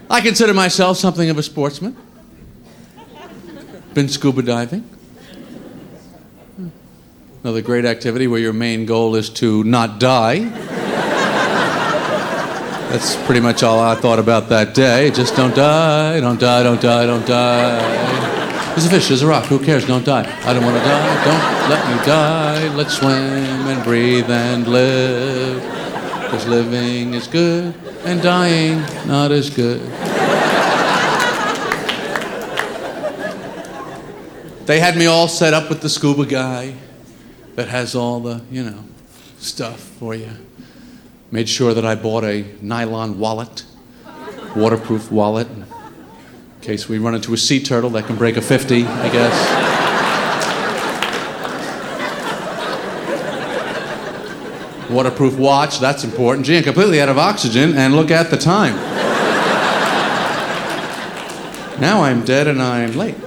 I consider myself something of a sportsman. Been scuba diving. Another great activity where your main goal is to not die. That's pretty much all I thought about that day. Just don't die, don't die, don't die, don't die. There's a fish, there's a rock, who cares? Don't die. I don't want to die, don't let me die. Let's swim and breathe and live. Because living is good and dying not as good. They had me all set up with the scuba guy that has all the, stuff for you. Made sure that I bought a nylon wallet, waterproof wallet, in case we run into a sea turtle that can break a 50, I guess. Waterproof watch, that's important. Gee, I'm completely out of oxygen, and look at the time. Now I'm dead and I'm late.